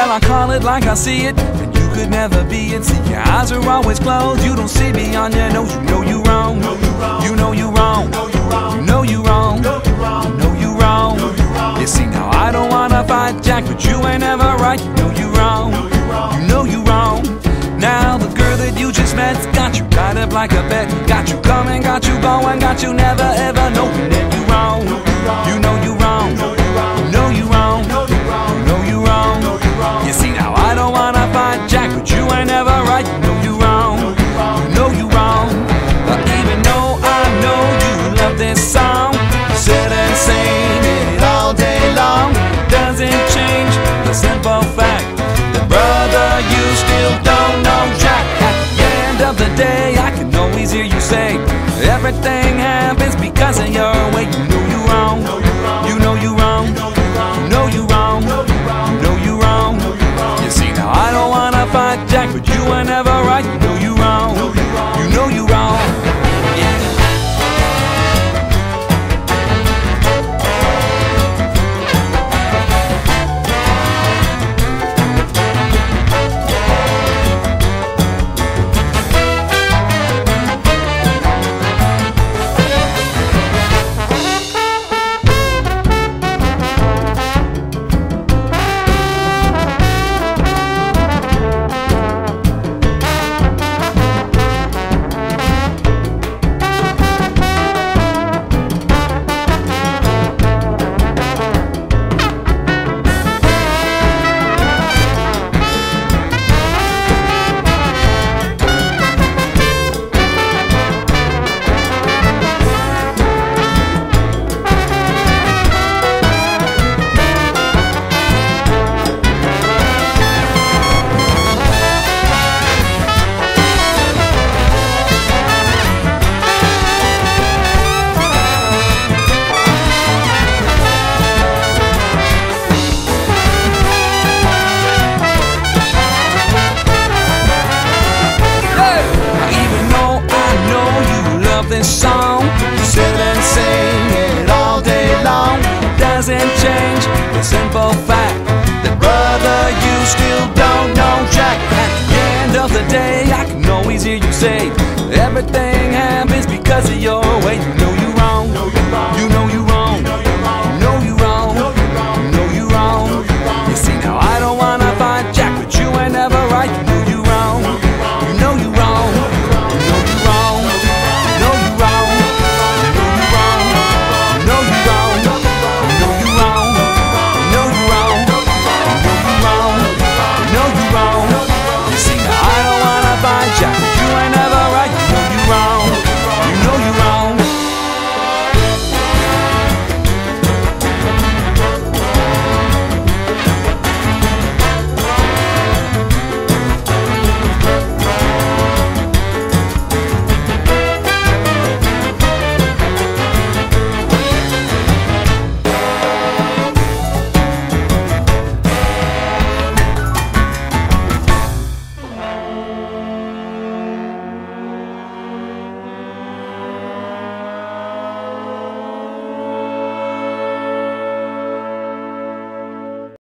Well, I call it like I see it, and you could never be it. See, your eyes are always closed, you don't see beyond your nose. You know you wrong, you know you wrong, you know you wrong, you know you wrong. You see, now I don't wanna fight Jack, but you ain't ever right. You know you wrong, you know you wrong. Now the girl that you just met's got you tied up like a bet, got you coming, got you going, got you never ever knowing that you wrong. You know you wrong, you know you wrong, you know you wrong. You see, now I don't wanna fight Jack, but you ain't ever right. You know you wrong, you know you wrong. Even though I know you love this song, sit and sing it all day long. Doesn't change the simple fact that, brother, you still don't know Jack. At the end of the day, I can always hear you say, everything happens because of your way. You know you wrong, you know you wrong, you know you wrong, you know you wrong. You see, now I don't wanna fight Jack, but you ain't never right. You know you wrong, you know you wrong. This song, sit and sing it all day long. Doesn't change the simple fact that, brother, you still don't know Jack. At the end of the day, I can always hear you say, everything happens because of your